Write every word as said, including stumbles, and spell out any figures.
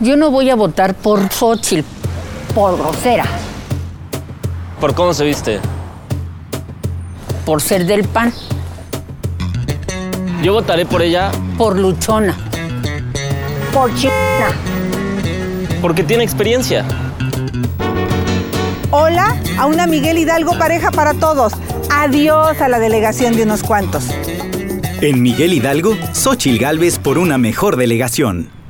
Yo no voy a votar por Xóchitl, por grosera. ¿Por cómo se viste? Por ser del P A N. Yo votaré por ella Por luchona. Por china. porque tiene experiencia. Hola a una Miguel Hidalgo pareja para todos. Adiós a la delegación de unos cuantos. En Miguel Hidalgo, Xóchitl Gálvez por una mejor delegación.